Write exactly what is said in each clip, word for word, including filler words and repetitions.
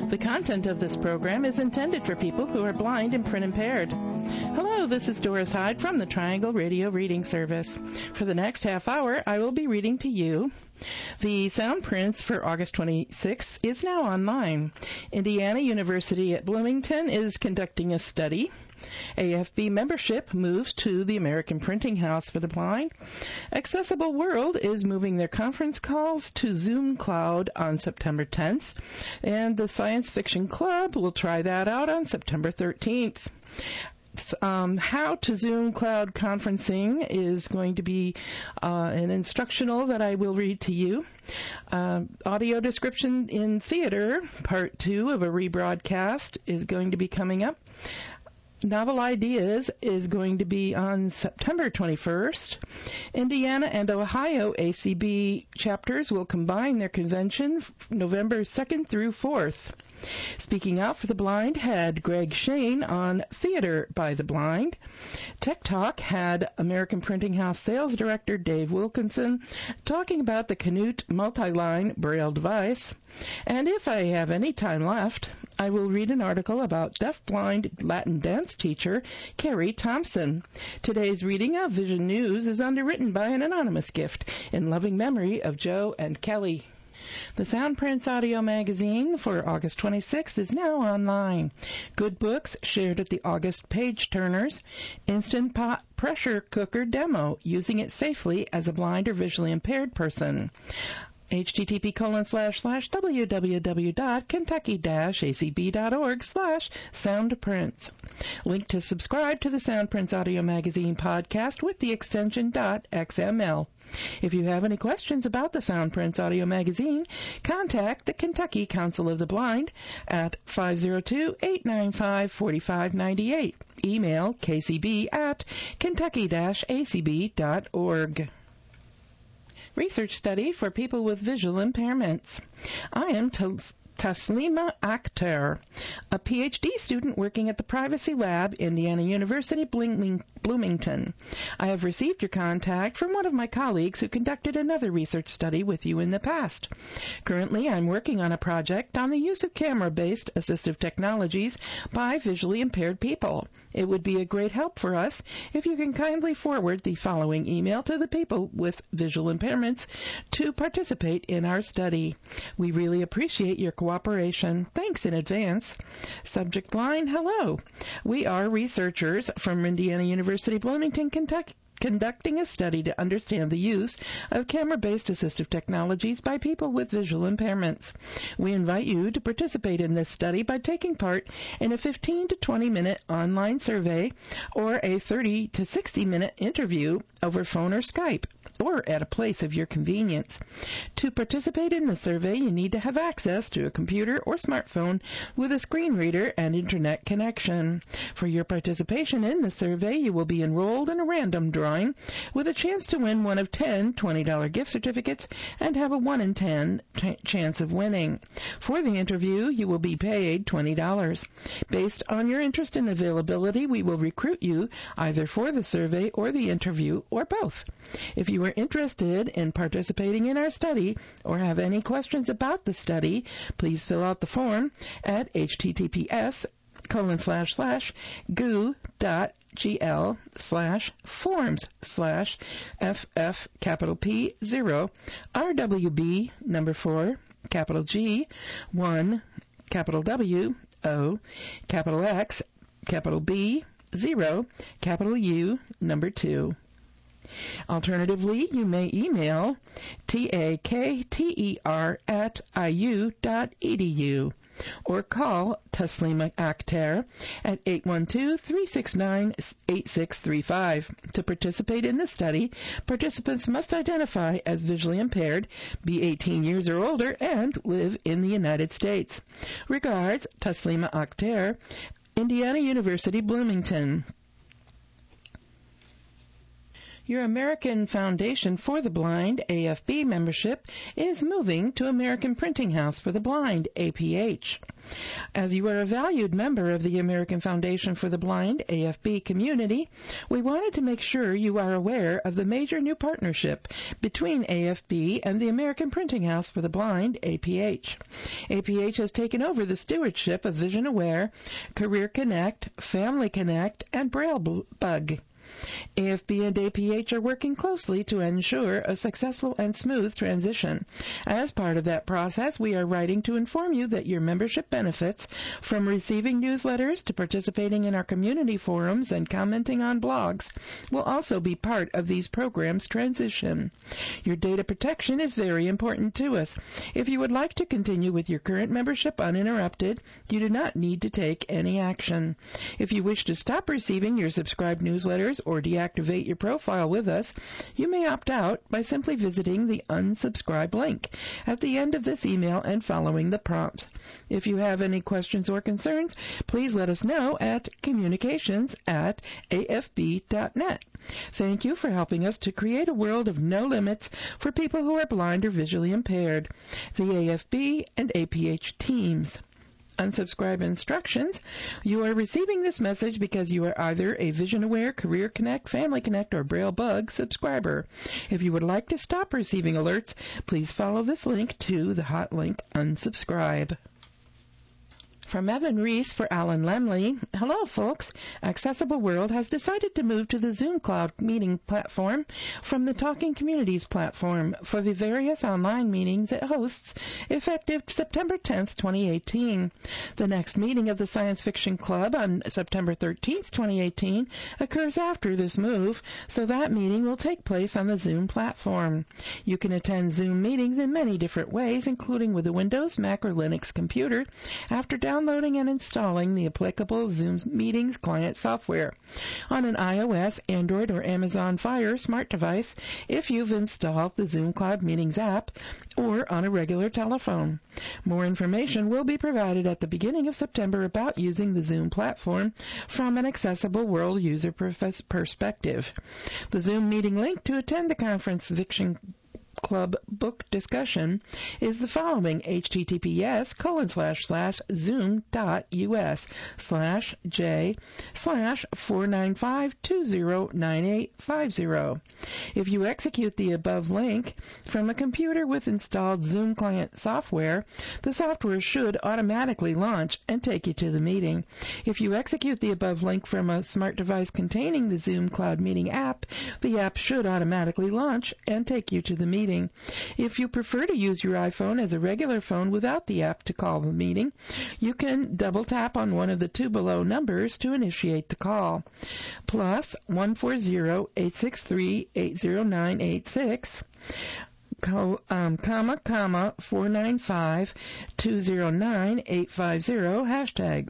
The content of this program is intended for people who are blind and print impaired. Hello, this is Doris Hyde from the Triangle Radio Reading Service. For the next half hour, I will be reading to you. The sound prints for August twenty-sixth is now online. Indiana University at Bloomington is conducting a study. A F B membership moves to the American Printing House for the Blind. Accessible World is moving their conference calls to Zoom Cloud on September tenth. And the Science Fiction Club will try that out on September thirteenth. Um, how to Zoom Cloud Conferencing is going to be uh, an instructional that I will read to you. Uh, audio description in theater, part two of a rebroadcast, is going to be coming up. Novel Ideas is going to be on September twenty-first. Indiana and Ohio A C B chapters will combine their convention November second through fourth. Speaking Out for the Blind had Greg Shane on Theater by the Blind. Tech Talk had American Printing House Sales Director Dave Wilkinson talking about the Canute multi-line Braille device. And if I have any time left, I will read an article about deaf-blind Latin dance teacher Carrie Thompson. Today's reading of Vision News is underwritten by an anonymous gift in loving memory of Joe and Kelly. The Soundprints audio magazine for August twenty-sixth is now online. Good books shared at the August Page Turners. Instant Pot pressure cooker demo, using it safely as a blind or visually impaired person. http colon slash slash www dot kentucky dash acb dot org slash soundprints. Link to subscribe to the Soundprints Audio Magazine podcast with the extension .xml. If you have any questions about the Soundprints Audio Magazine, contact the Kentucky Council of the Blind at five oh two, eight nine five, four five nine eight. Email kcb at kentucky dash acb dot org. Research study for people with visual impairments. I am Tos- Taslima Akhter, a P H D student working at the Privacy Lab, Indiana University, Bloomington. I have received your contact from one of my colleagues who conducted another research study with you in the past. Currently, I'm working on a project on the use of camera-based assistive technologies by visually impaired people. It would be a great help for us if you can kindly forward the following email to the people with visual impairments to participate in our study. We really appreciate your cooperation. Thanks in advance. Subject line, hello. We are researchers from Indiana University, Bloomington, Kentucky, conducting a study to understand the use of camera-based assistive technologies by people with visual impairments. We invite you to participate in this study by taking part in a fifteen to twenty minute online survey or a thirty to sixty minute interview over phone or Skype, or at a place of your convenience. To participate in the survey, you need to have access to a computer or smartphone with a screen reader and internet connection. For your participation in the survey, you will be enrolled in a random drawing with a chance to win one of ten twenty dollars gift certificates and have a one in ten ch- chance of winning. For the interview, you will be paid twenty dollars. Based on your interest and availability, we will recruit you either for the survey or the interview or both. If you are interested in participating in our study or have any questions about the study, please fill out the form at https colon slash slash goo dot gl slash forms slash ff capital P zero rwb number four capital G one capital W O capital X capital B zero capital U number two. Alternatively, you may email takter at iu dot edu or call Taslima Akhter at eight one two, three six nine, eight six three five. To participate in the study, participants must identify as visually impaired, be eighteen years or older, and live in the United States. Regards, Taslima Akhter, Indiana University, Bloomington. Your American Foundation for the Blind, A F B membership is moving to American Printing House for the Blind, A P H. As you are a valued member of the American Foundation for the Blind, A F B community, we wanted to make sure you are aware of the major new partnership between A F B and the American Printing House for the Blind, A P H. A P H has taken over the stewardship of Vision Aware, Career Connect, Family Connect, and Braille Bug. A F B and A P H are working closely to ensure a successful and smooth transition. As part of that process, we are writing to inform you that your membership benefits, from receiving newsletters to participating in our community forums and commenting on blogs, will also be part of these programs' transition. Your data protection is very important to us. If you would like to continue with your current membership uninterrupted, you do not need to take any action. If you wish to stop receiving your subscribed newsletters or deactivate your profile with us, you may opt out by simply visiting the unsubscribe link at the end of this email and following the prompts. If you have any questions or concerns, please let us know at communications at a f b dot net. Thank you for helping us to create a world of no limits for people who are blind or visually impaired. The A F B and A P H teams. Unsubscribe instructions. You are receiving this message because you are either a Vision Aware, Career Connect, Family Connect, or Braille Bug subscriber. If you would like to stop receiving alerts, please follow this link to the hot link Unsubscribe. From Evan Reese for Alan Lemley. Hello, folks. Accessible World has decided to move to the Zoom Cloud meeting platform from the Talking Communities platform for the various online meetings it hosts, effective September tenth, twenty eighteen. The next meeting of the Science Fiction Club on September thirteenth, twenty eighteen occurs after this move, so that meeting will take place on the Zoom platform. You can attend Zoom meetings in many different ways, including with a Windows, Mac, or Linux computer, after downloading Downloading and installing the applicable Zoom Meetings client software on an iOS, Android, or Amazon Fire smart device if you've installed the Zoom Cloud Meetings app, or on a regular telephone. More information will be provided at the beginning of September about using the Zoom platform from an Accessible World user perspective. The Zoom meeting link to attend the Conference Fiction Club book discussion is the following: https colon slash slash zoom dot us slash j slash four nine five two zero nine eight five zero. If you execute the above link from a computer with installed Zoom client software, the software should automatically launch and take you to the meeting. If you execute the above link from a smart device containing the Zoom Cloud Meeting app, the app should automatically launch and take you to the meeting. If you prefer to use your iPhone as a regular phone without the app to call the meeting, you can double tap on one of the two below numbers to initiate the call. Plus one four zero, eight six three, eight zero nine eight six. Co, um, comma, comma, four nine five, two zero nine, eight five zero, hashtag.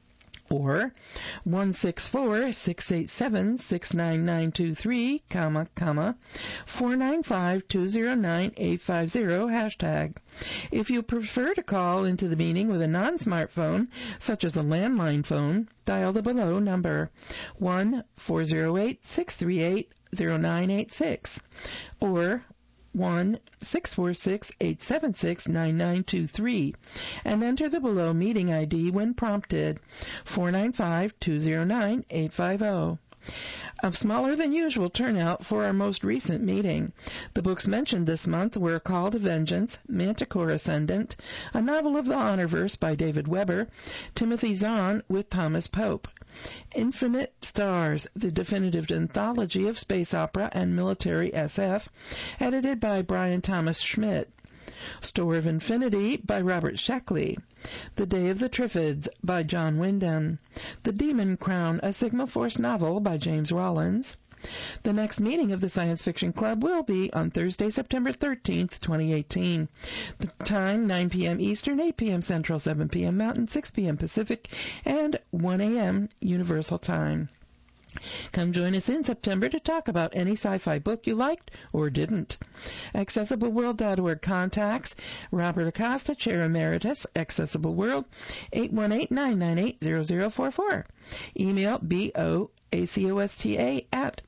Or one six four, six eight seven, six nine nine two three, comma, comma, four nine five, two zero nine, eight five zero, hashtag. If you prefer to call into the meeting with a non-smartphone, such as a landline phone, dial the below number, one four zero eight, six three eight, zero nine eight six, or one six four six, eight seven six, nine nine two three, and enter the below meeting I D when prompted, four nine five, two zero nine, eight five zero. A smaller than usual turnout for our most recent meeting. The books mentioned this month were Call to Vengeance, Manticore Ascendant, a novel of the Honorverse by David Weber, Timothy Zahn with Thomas Pope, Infinite Stars, the definitive anthology of space opera and military S F, edited by Brian Thomas Schmidt, Store of Infinity by Robert Sheckley, The Day of the Triffids by John Wyndham, The Demon Crown, a Sigma Force novel by James Rollins. The next meeting of the Science Fiction Club will be on Thursday, September thirteenth, twenty eighteen. The time, nine p.m. Eastern, eight p.m. Central, seven p.m. Mountain, six p.m. Pacific, and one a.m. Universal Time. Come join us in September to talk about any sci-fi book you liked or didn't. accessible world dot org contacts Robert Acosta, Chair Emeritus, Accessible World, eight one eight, nine nine eight, zero zero four four. Email B O A C O S T A at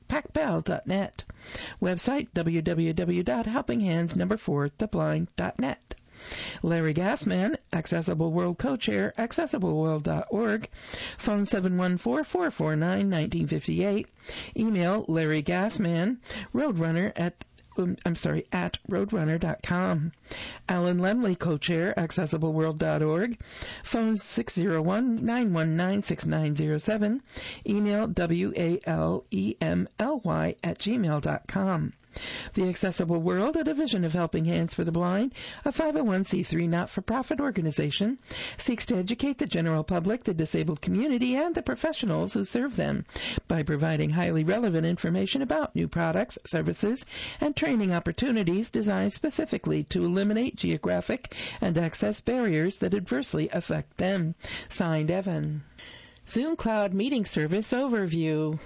pac bell dot net. Website w w w dot helping hands number four the blind dot net. Larry Gassman, Accessible World Co-Chair, accessible world dot org. Phone seven one four, four four nine, one nine five eight. Email Larry Gassman, Roadrunner at Um, I'm sorry, at roadrunner dot com. Alan Lemley, co-chair, accessible world dot org. Phone six zero one, nine one nine, six nine zero seven. Email W A L E M L Y at gmail dot com. The Accessible World, a division of Helping Hands for the Blind, a five oh one c three not-for-profit organization, seeks to educate the general public, the disabled community, and the professionals who serve them by providing highly relevant information about new products, services, and training opportunities designed specifically to eliminate geographic and access barriers that adversely affect them. Signed, Evan. Zoom Cloud Meeting Service Overview.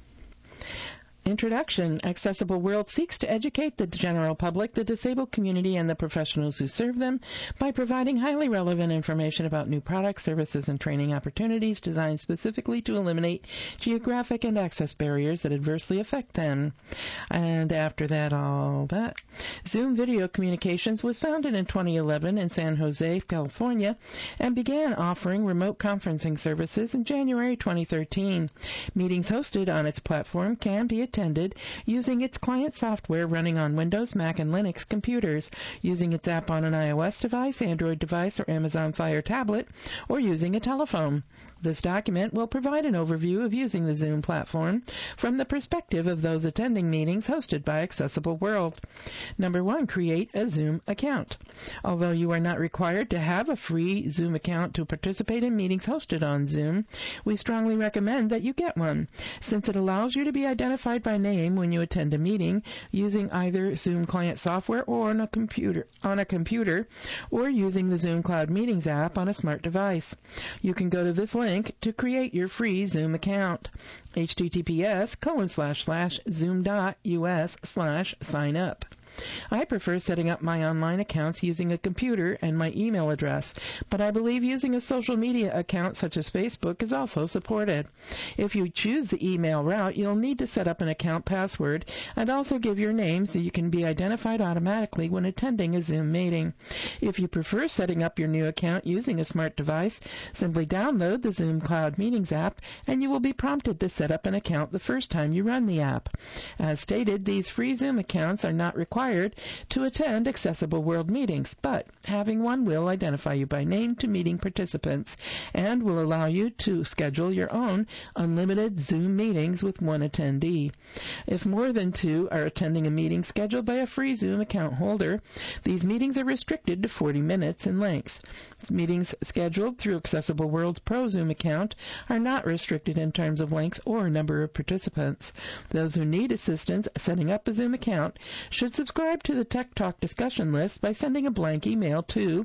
Introduction. Accessible World seeks to educate the general public, the disabled community, and the professionals who serve them by providing highly relevant information about new products, services, and training opportunities designed specifically to eliminate geographic and access barriers that adversely affect them. And after that, all that. Zoom Video Communications was founded in twenty eleven in San Jose, California, and began offering remote conferencing services in January twenty thirteen. Meetings hosted on its platform can be attended using its client software running on Windows, Mac, and Linux computers, using its app on an iOS device, Android device, or Amazon Fire tablet, or using a telephone. This document will provide an overview of using the Zoom platform from the perspective of those attending meetings hosted by Accessible World. Number one, create a Zoom account. Although you are not required to have a free Zoom account to participate in meetings hosted on Zoom, we strongly recommend that you get one, since it allows you to be identified by name when you attend a meeting using either Zoom client software or on a computer, on a computer, or using the Zoom Cloud Meetings app on a smart device. You can go to this link to create your free Zoom account. https colon slash slash zoom dot us slash sign up. I prefer setting up my online accounts using a computer and my email address, but I believe using a social media account such as Facebook is also supported. If you choose the email route, you'll need to set up an account password and also give your name so you can be identified automatically when attending a Zoom meeting. If you prefer setting up your new account using a smart device, simply download the Zoom Cloud Meetings app and you will be prompted to set up an account the first time you run the app. As stated, these free Zoom accounts are not required to attend Accessible World meetings, but having one will identify you by name to meeting participants and will allow you to schedule your own unlimited Zoom meetings with one attendee. If more than two are attending a meeting scheduled by a free Zoom account holder, these meetings are restricted to forty minutes in length. Meetings scheduled through Accessible World's Pro Zoom account are not restricted in terms of length or number of participants. Those who need assistance setting up a Zoom account should subscribe to the Tech Talk discussion list by sending a blank email to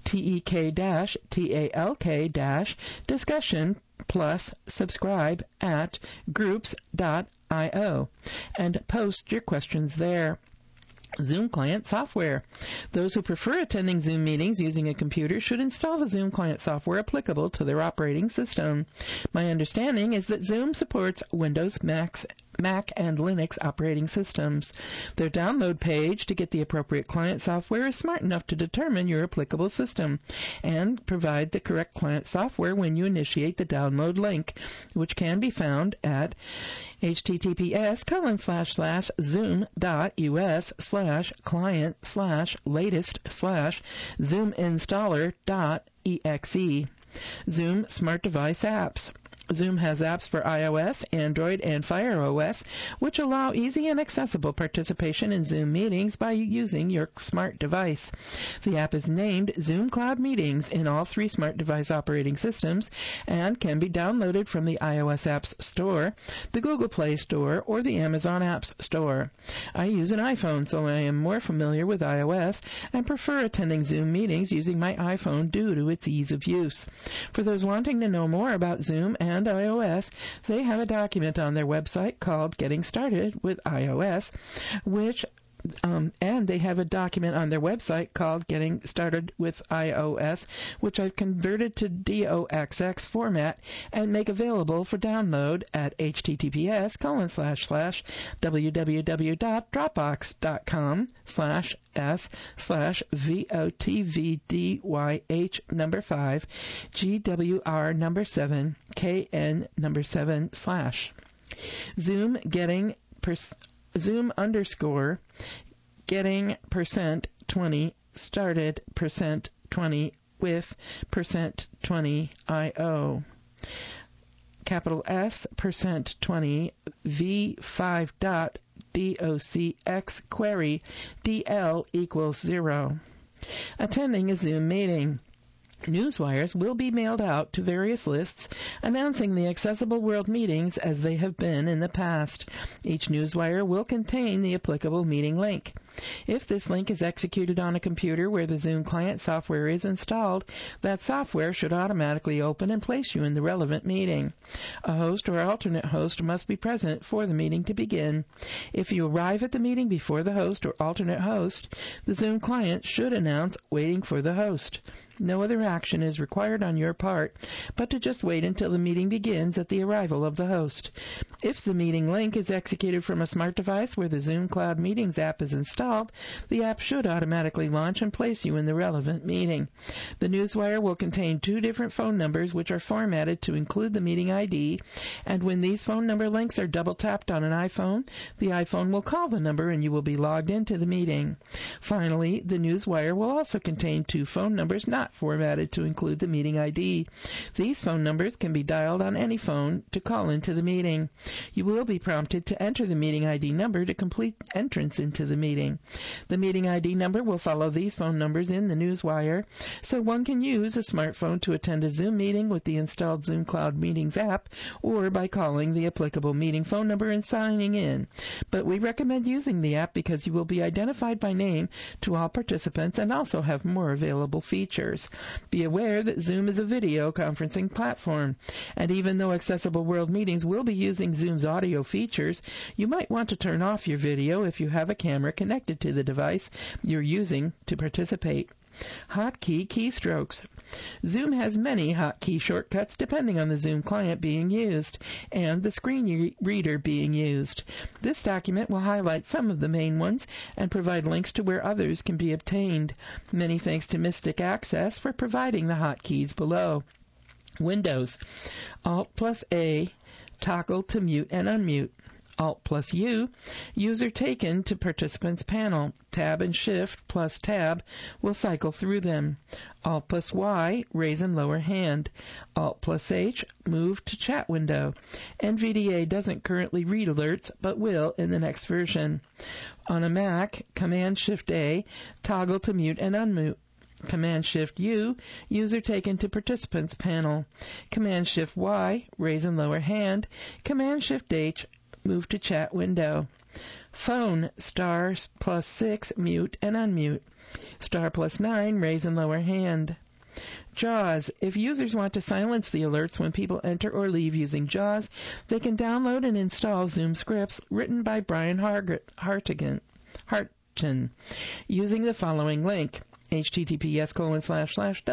tek-talk-discussion plus subscribe at groups dot io and post your questions there. Zoom Client Software. Those who prefer attending Zoom meetings using a computer should install the Zoom Client software applicable to their operating system. My understanding is that Zoom supports Windows, Macs, Mac, and Linux operating systems. Their download page to get the appropriate client software is smart enough to determine your applicable system and provide the correct client software when you initiate the download link, which can be found at https colon slash slash zoom dot us slash client slash latest slash zoom installer dot exe. Zoom Smart Device Apps. Zoom has apps for iOS, Android, and Fire O S, which allow easy and accessible participation in Zoom meetings by using your smart device. The app is named Zoom Cloud Meetings in all three smart device operating systems and can be downloaded from the iOS Apps Store, the Google Play Store, or the Amazon Apps Store. I use an iPhone, so I am more familiar with iOS and prefer attending Zoom meetings using my iPhone due to its ease of use. For those wanting to know more about Zoom and iOS, they have a document on their website called Getting Started with iOS, which Um, and they have a document on their website called Getting Started with iOS, which I've converted to D O X X format and make available for download at https colon slash slash www.dropbox.com slash s slash votvdych number five gwr number seven kn number seven slash Zoom getting pers- Zoom underscore getting percent twenty started percent twenty with percent twenty I O. Capital S percent twenty v five dot docx query dl equals zero. Attending a Zoom meeting. Newswires will be mailed out to various lists announcing the Accessible World meetings as they have been in the past. Each newswire will contain the applicable meeting link. If this link is executed on a computer where the Zoom client software is installed, that software should automatically open and place you in the relevant meeting. A host or alternate host must be present for the meeting to begin. If you arrive at the meeting before the host or alternate host, the Zoom client should announce waiting for the host. No other action is required on your part, but to just wait until the meeting begins at the arrival of the host. If the meeting link is executed from a smart device where the Zoom Cloud Meetings app is installed, the app should automatically launch and place you in the relevant meeting. The newswire will contain two different phone numbers which are formatted to include the meeting I D, and when these phone number links are double-tapped on an iPhone, the iPhone will call the number and you will be logged into the meeting. Finally, the newswire will also contain two phone numbers not formatted to include the meeting I D. These phone numbers can be dialed on any phone to call into the meeting. You will be prompted to enter the meeting I D number to complete entrance into the meeting. The meeting I D number will follow these phone numbers in the newswire, so one can use a smartphone to attend a Zoom meeting with the installed Zoom Cloud Meetings app or by calling the applicable meeting phone number and signing in. But we recommend using the app because you will be identified by name to all participants and also have more available features. Be aware that Zoom is a video conferencing platform, and even though Accessible World Meetings will be using Zoom's audio features, you might want to turn off your video if you have a camera connected to the device you're using to participate. Hotkey keystrokes. Zoom has many hotkey shortcuts depending on the Zoom client being used and the screen reader being used. This document will highlight some of the main ones and provide links to where others can be obtained. Many thanks to Mystic Access for providing the hotkeys below. Windows. Alt plus A, toggle to mute and unmute. Alt plus U, user taken to participants panel. Tab and Shift plus Tab will cycle through them. Alt plus Y, raise and lower hand. Alt plus H, move to chat window. N V D A doesn't currently read alerts, but will in the next version. On a Mac, Command Shift A, toggle to mute and unmute. Command Shift U, user taken to participants panel. Command Shift Y, raise and lower hand. Command Shift H, move to chat window. Phone, star plus six, mute and unmute. Star plus nine, raise and lower hand. JAWS. If users want to silence the alerts when people enter or leave using JAWS, they can download and install Zoom scripts written by Brian Hartigan, Hartin using the following link. https colon slash slash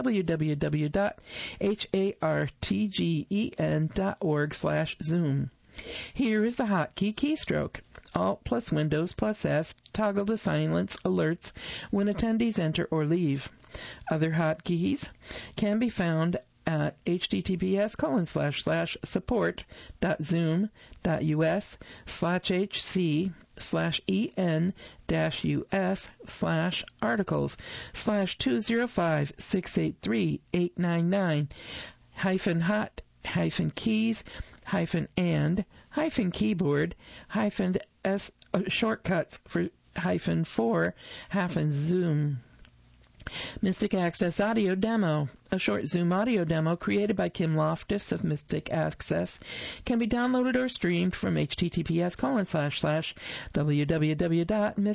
www.hartgen.org slash Zoom. Here is the hotkey keystroke. Alt plus Windows plus S, toggle to silence alerts when attendees enter or leave. Other hotkeys can be found at https colon slash slash support.zoom.us slash hc slash en dash us slash articles slash two zero five six eight three eight nine nine hyphen hot hyphen keys hyphen and hyphen keyboard hyphen s uh, shortcuts for hyphen four hyphen Zoom. Mystic Access Audio Demo. A short Zoom audio demo created by Kim Loftus of Mystic Access can be downloaded or streamed from https colon slash slash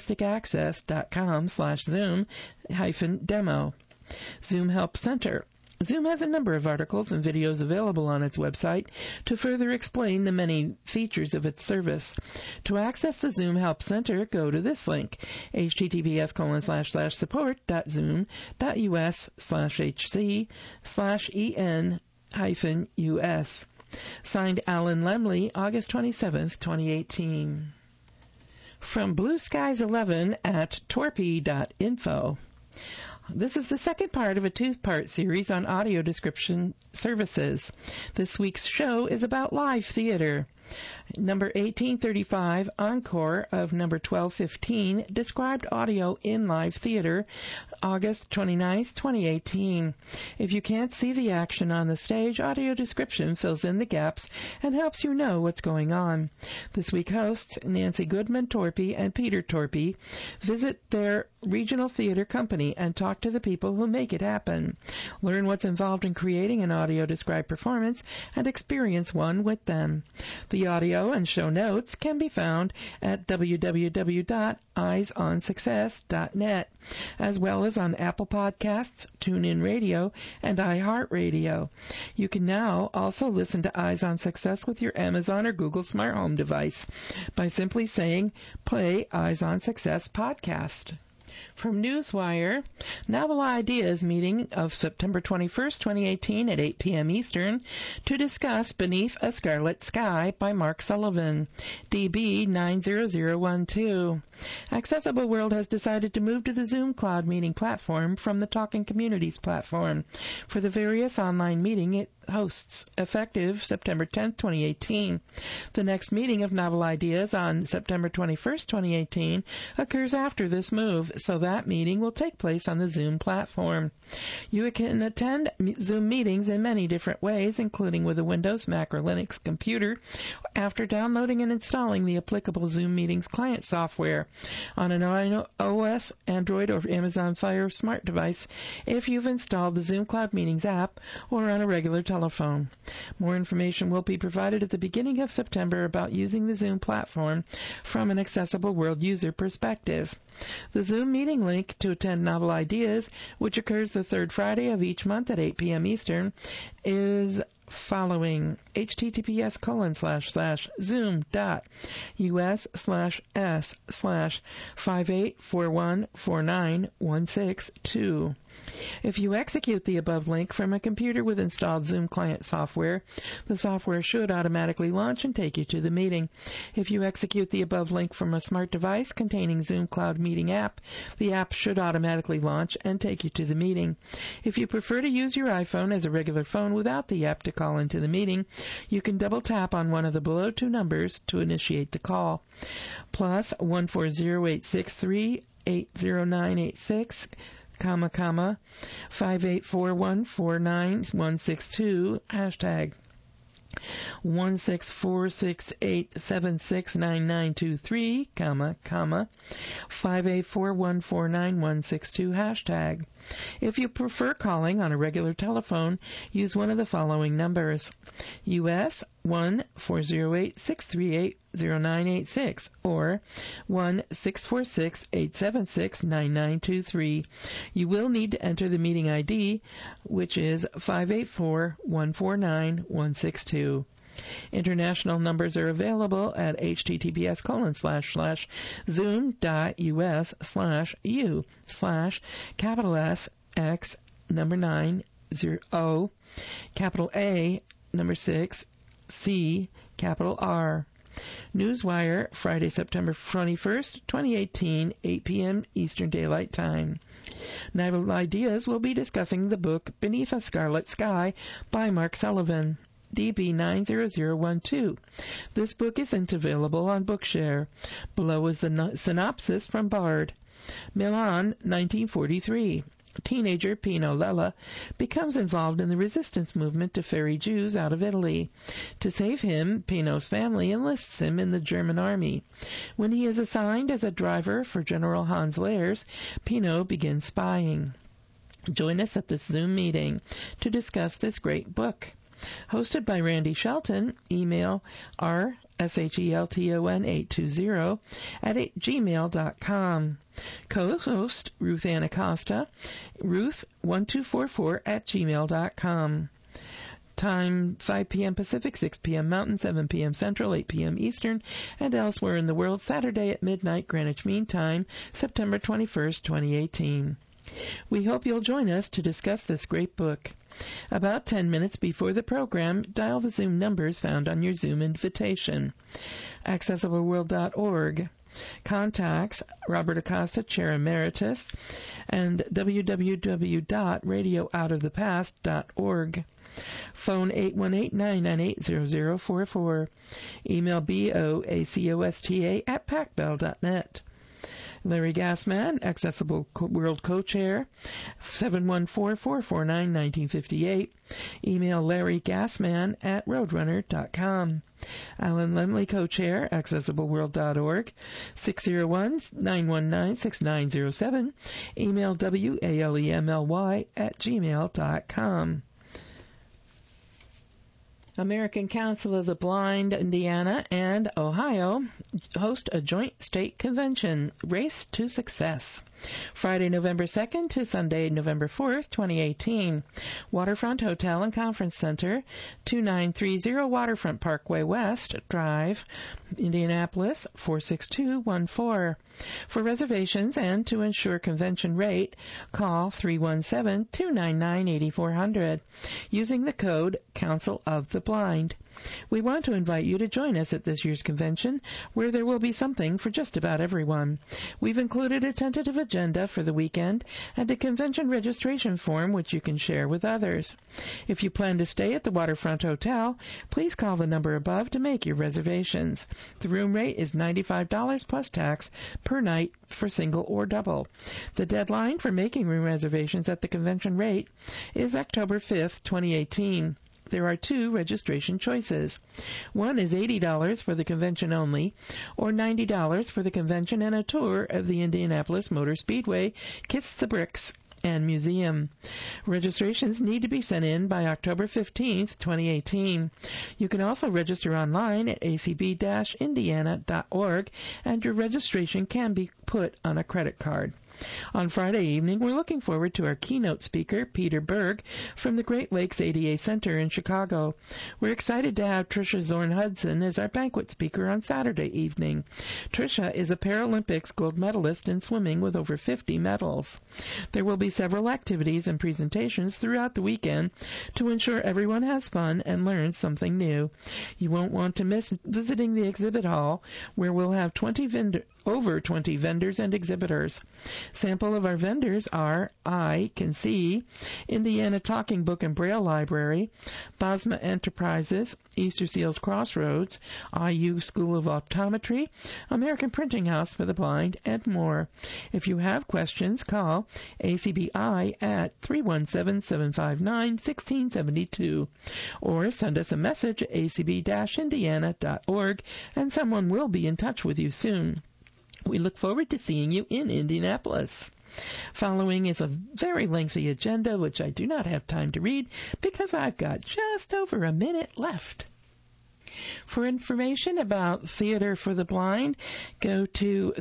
www.mysticaccess.com slash Zoom hyphen demo. Zoom Help Center. Zoom has a number of articles and videos available on its website to further explain the many features of its service. To access the Zoom Help Center, go to this link, https colon slash slash support dot zoom dot us slash hc slash en hyphen us. Signed, Alan Lemley, August twenty-seventh, twenty eighteen. From Blue Skies eleven at torpy dot info. This is the second part of a two-part series on audio description services. This week's show is about live theater. Number eighteen thirty-five, Encore of number twelve fifteen, described audio in live theater, August twenty-ninth, twenty eighteen. If you can't see the action on the stage, audio description fills in the gaps and helps you know what's going on. This week hosts Nancy Goodman Torpy and Peter Torpy visit their regional theater company and talk to the people who make it happen. Learn what's involved in creating an audio described performance and experience one with them. The audio and show notes can be found at w w w dot eyes on success dot net, as well as on Apple Podcasts, TuneIn Radio, and iHeartRadio. You can now also listen to Eyes on Success with your Amazon or Google Smart Home device by simply saying, "Play Eyes on Success podcast." From Newswire, Novel Ideas meeting of September twenty-first, twenty eighteen at eight p.m. Eastern to discuss Beneath a Scarlet Sky by Mark Sullivan, D B nine zero zero one two. Accessible World has decided to move to the Zoom Cloud meeting platform from the Talking Communities platform for the various online meeting it hosts, effective September tenth, twenty eighteen. The next meeting of Novel Ideas on September twenty-first, twenty eighteen occurs after this move, so that meeting will take place on the Zoom platform. You can attend Zoom meetings in many different ways, including with a Windows, Mac, or Linux computer, after downloading and installing the applicable Zoom Meetings client software on an iOS, Android, or Amazon Fire Smart device if you've installed the Zoom Cloud Meetings app or on a regular telephone. More information will be provided at the beginning of September about using the Zoom platform from an Accessible World user perspective. The Zoom meeting link to attend Novel Ideas, which occurs the third Friday of each month at eight p.m. Eastern, is following https colon slash slash zoom dot us slash s slash five eight four one four nine one six two. If you execute the above link from a computer with installed Zoom client software, the software should automatically launch and take you to the meeting. If you execute the above link from a smart device containing Zoom Cloud Meeting app, the app should automatically launch and take you to the meeting. If you prefer to use your iPhone as a regular phone without the app to call into the meeting, you can double tap on one of the below two numbers to initiate the call. Plus one four zero eight six three eight zero nine eight six comma, comma, five eight four one four nine one six two, hashtag one six four six eight seven six nine nine two three, comma, comma, five eight four one four nine one six two, hashtag. If you prefer calling on a regular telephone, use one of the following numbers. U S one four zero eight six three eight zero nine eight six or one six four six eight seven six nine nine two three. You will need to enter the meeting I D, which is five eight four one four nine one six two. International numbers are available at https colon slash slash zoom dot us slash u slash capital S X number nine zero O capital A number six C capital R. Newswire, Friday, September twenty-first, twenty eighteen, eight p.m. Eastern Daylight Time. Novel Ideas will be discussing the book Beneath a Scarlet Sky by Mark Sullivan, D B nine zero zero one two. This book isn't available on Bookshare. Below is the no- synopsis from Bard. Milan, nineteen forty-three. Teenager Pino Lella becomes involved in the resistance movement to ferry Jews out of Italy. To save him, Pino's family enlists him in the German army. When he is assigned as a driver for General Hans Lehrs, Pino begins spying. Join us at this Zoom meeting to discuss this great book. hosted by Randy Shelton. Email r S H E L T O N eight two zero at gmail dot com. Co-host Ruth Ann Acosta, Ruth one two four four at gmail dot com. Time five p.m. Pacific, six p.m. Mountain, seven p.m. Central, eight p.m. Eastern, and elsewhere in the world Saturday at midnight Greenwich Mean Time, September twenty-first, twenty eighteen. We hope you'll join us to discuss this great book. About ten minutes before the program, dial the Zoom numbers found on your Zoom invitation. accessible world dot org. Contacts Robert Acosta, Chair Emeritus, and w w w dot radio out of the past dot org. Phone eight one eight, nine nine eight, zero zero four four. Email boacosta at pac bell dot net. Larry Gassman, Accessible World Co-Chair, seven one four, four four nine, one nine five eight. Email Larry Gassman at roadrunner dot com. Alan Lemley, Co-Chair, accessible world dot org, six zero one, nine one nine, six nine zero seven. Email walemly at gmail dot com. American Council of the Blind, Indiana, and Ohio host a joint state convention, Race to Success, Friday, November second to Sunday, November fourth, twenty eighteen. Waterfront Hotel and Conference Center, two nine three zero Waterfront Parkway West Drive, Indianapolis, four six two one four. For reservations and to ensure convention rate, call three one seven, two nine nine, eight four zero zero using the code Council of the Blind. We want to invite you to join us at this year's convention, where there will be something for just about everyone. We've included a tentative agenda for the weekend and a convention registration form which you can share with others. If you plan to stay at the Waterfront Hotel, please call the number above to make your reservations. The room rate is ninety-five dollars plus tax per night for single or double. The deadline for making room reservations at the convention rate is October fifth, twenty eighteen. There are two registration choices. One is eighty dollars for the convention only, or ninety dollars for the convention and a tour of the Indianapolis Motor Speedway, Kiss the Bricks, and Museum. Registrations need to be sent in by October fifteenth, twenty eighteen. You can also register online at a c b dash indiana dot org, and your registration can be put on a credit card. On Friday evening, we're looking forward to our keynote speaker, Peter Berg, from the Great Lakes A D A Center in Chicago. We're excited to have Tricia Zorn-Hudson as our banquet speaker on Saturday evening. Tricia is a Paralympics gold medalist in swimming with over fifty medals. There will be several activities and presentations throughout the weekend to ensure everyone has fun and learns something new. You won't want to miss visiting the exhibit hall, where we'll have twenty vendor- over twenty vendors and exhibitors. Sample of our vendors are I Can See, Indiana Talking Book and Braille Library, Bosma Enterprises, Easter Seals Crossroads, I U School of Optometry, American Printing House for the Blind, and more. If you have questions, call A C B I at three one seven, seven five nine, one six seven two or send us a message at a c b dash indiana dot org and someone will be in touch with you soon. We look forward to seeing you in Indianapolis. Following is a very lengthy agenda, which I do not have time to read because I've got just over a minute left. For information about Theater for the Blind, go to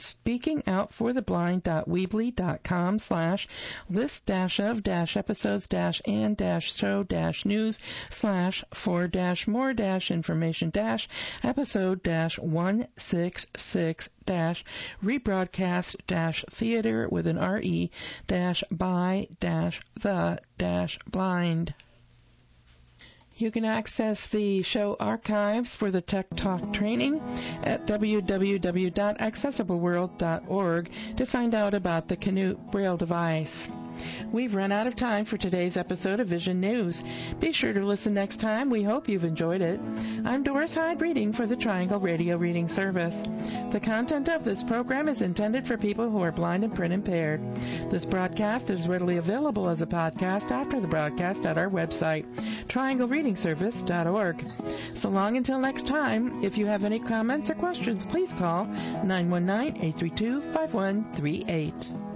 speakingoutfortheblind.weebly.com slash list dash of dash episodes dash and dash show dash news slash for dash more dash information dash episode dash one sixty-six dash rebroadcast dash theater with an re dash by dash the dash blind. You can access the show archives for the Tech Talk training at w w w dot accessible world dot org to find out about the Canute Braille device. We've run out of time for today's episode of Vision News. Be sure to listen next time. We hope you've enjoyed it. I'm Doris Hyde reading for the Triangle Radio Reading Service. The content of this program is intended for people who are blind and print impaired. This broadcast is readily available as a podcast after the broadcast at our website, triangle reading service dot org. So long until next time, if you have any comments or questions, please call nine one nine, eight three two, five one three eight.